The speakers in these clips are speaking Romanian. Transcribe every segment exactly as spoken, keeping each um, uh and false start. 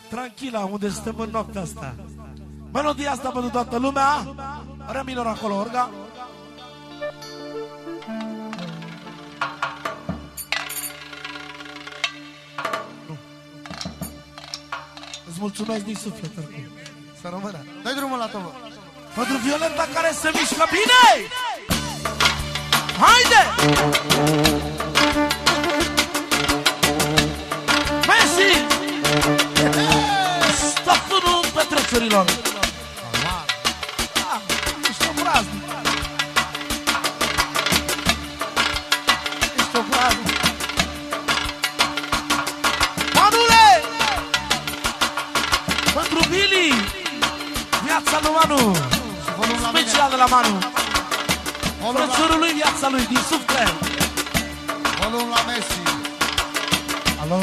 tranquila, unde stăm în noaptea asta. Melodia asta pentru toată lumea. Remilor acolo, orga. Îți mulțumesc din suflet, oricum. Să rămână. Dai drumul la tău. Pentru Violeta care se mișcă bine. Haide! Messi! Stăpânul petrecerilor. Ah, ești o braznic. Ești o braznic. Manule! Pentru Billy! Viața lui Manu! Special de la Manu! Frățărul lui, viața lui, din suflet! Volum la Messi! Alo!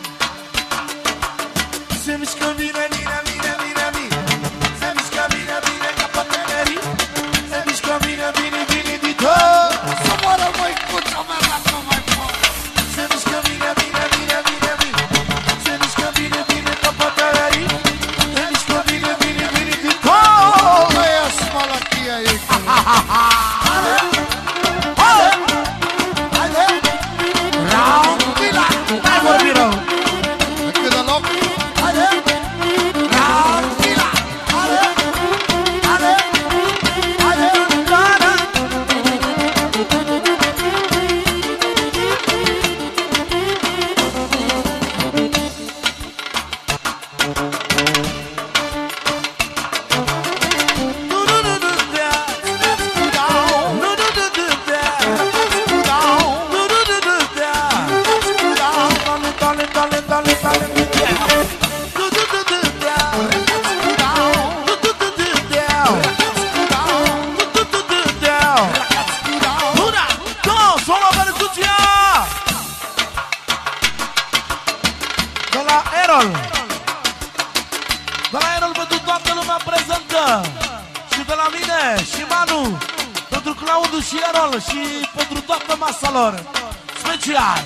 Se mișcă bine, bine, bine, bine, bine. Se mișcă bine, bine, ca partenerii. Se mișcă bine, bine, bine, din tot. Să moară măicuța mea dacă mai pot! Se mișcă bine, bine, bine, bine, bine. Se mișcă bine, bine, ca partenerii. Se mișcă bine, bine, bine, din tot. Băia smalachia ei! Haide! Haide! Round! N-ai vorbit rău! Cât de loc? Haide! Round! Haide! Haide! Haide! De la Erol pentru toată lumea prezentă. Și de la mine și Manu, pentru Claudiu și Erol și pentru toată masa lor. Special.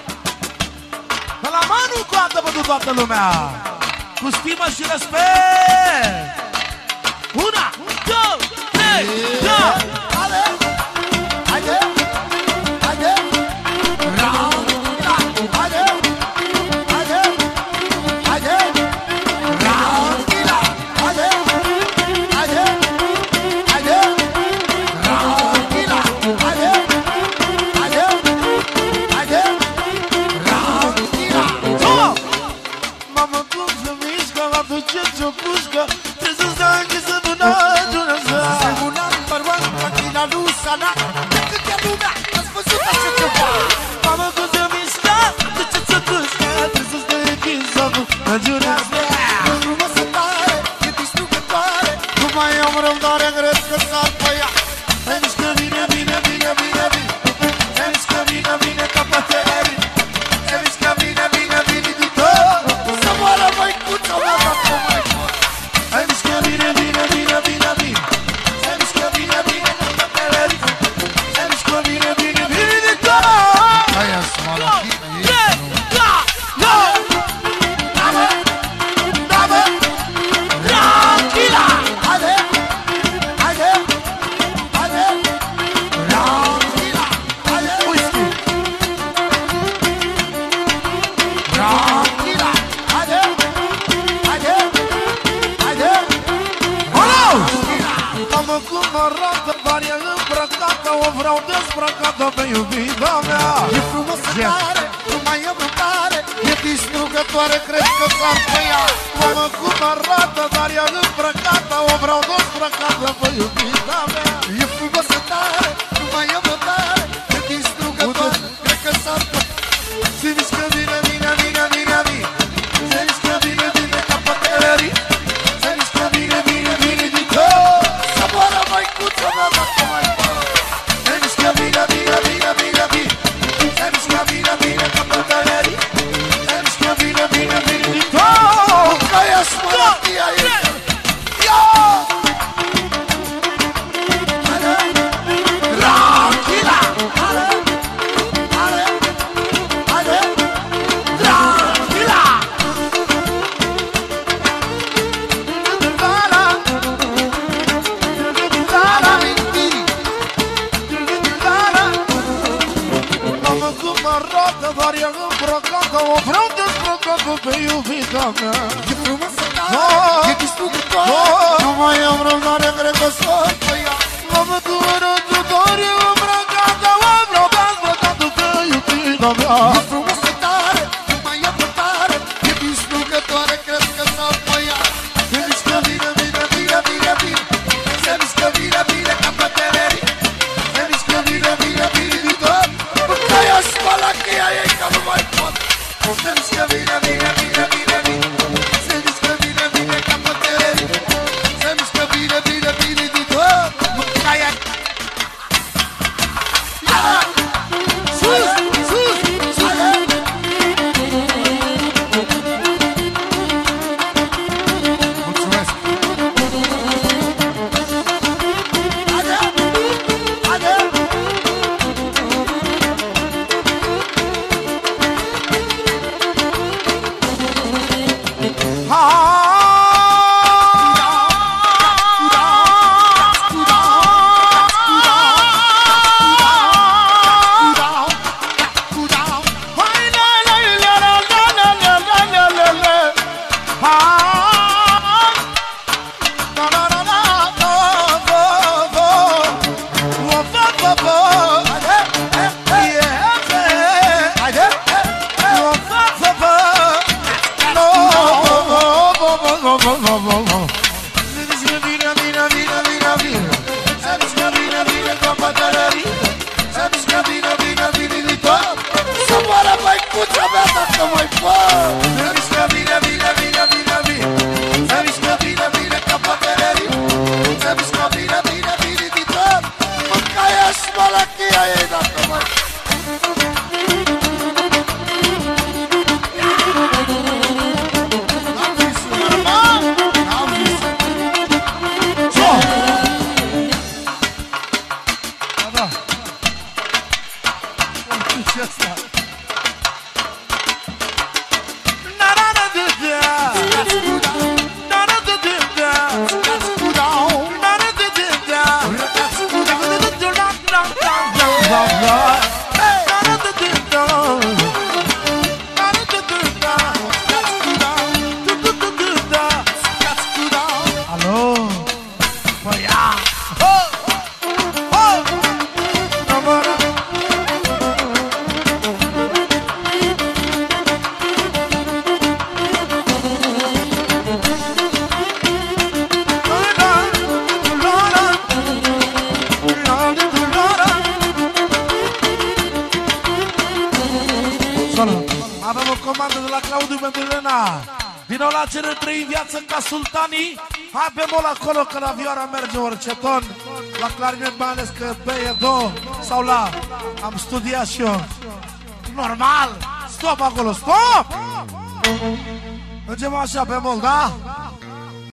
De la Manu cu altă pentru toată lumea. Cu stimă și respect. Una, două, trei, da! Haide! Haide! Haide! Round! Haide! Haide! Haide! Round! Haide! Haide! Haide! Round! Haide! Haide! Haide! Round! Două! Mamă, cum se mișcă, la duce ce-o pușcă. Trebuie să stai închisă până ajună să Se una number one, tranquila Lusana. De câte lumea ați văzut așa ceva? Mamă, cum se mișcă, duce ce-o pușcă. Trebuie să stai închisă până ajună să E frumoasă tare, e distrugătoare. Nu mai am răbdare, cred că s-ar pe ea. se mișcă bine, bine, bine, bine, bine. Se mișcă bine, bine, ca pătării. Se mișcă bine, bine, bine, din tot. Să moară măicuța mea dacă mai pot! Se mișcă bine, bine, bine, bine, bine. Se mișcă bine, bine, ca pătării. Se mișcă bine, bine, bine, din tot. Aia smalachia ei! Da, da, da, da, da, tranquila. Haide, haide, haide, tranquila. Haide, whisky. Tranquila. Haide, haide, haide. Olo! Mamă, cum arată, dar e îmbrăcată. O vreau dezbrăcată pe iubita mea. E frumoasă tare, nu mai am răbdare. E distrugătoare, cred că s-ar pe ea. Mamă, cum arată, dar e îmbrăcată. O vreau dezbrăcată pe iubita mea. E frumoasă tare, nu mai am răbdare. E distrugătoare, cred că s-ar pe ea. Se mișcă bine, bine, bine, bine, bine. Se mișcă bine, bine, ca pătării. Se mișcă bine, bine, bine, din tot. Să moară măicuța mea dacă mai pot! Se mișcă bine, bine, bine, bine, bine. Se mișcă bine, bine, ca pătării. Se mișcă bine, bine, bine, din tot. Aia smalachia ei! Ia! Tranquila. Haide, haide, haide, iubita mea. E frumoasă tare, e distrugătoare. Nu mai am răbdare, cred că s-o ia. Mă mătură tutoriu îmbrăcată, o vreau dezbătată că iubita mea. E frumoasă tare, nu mai am răbdare. E distrugătoare, cred că s-o ia. Se mișcă bine, bine, bine, bine, bine. Se mișcă bine, bine, ca pătărerii. Se mișcă bine, bine, bine, din tot. Că eu spălă cheia ei, că nu mai pot. Se mișcă bine, bine, bine, bine, bine. Se mișcă bine, bine, ca pătărerii. Se mișcă bine, bine, bine, din tot. Mâncaia. Sus, sus, sus. Mulțumesc. Avem o comandă de la Claudiu pentru Elena. Vino la cele trei în viață ca sultanii. Hai bemol acolo că la vioara merge orice ton. La clarinet mai ales că B e do. Sau la am studiat și eu. Normal. Stop acolo, stop. Mergem așa bemol, da?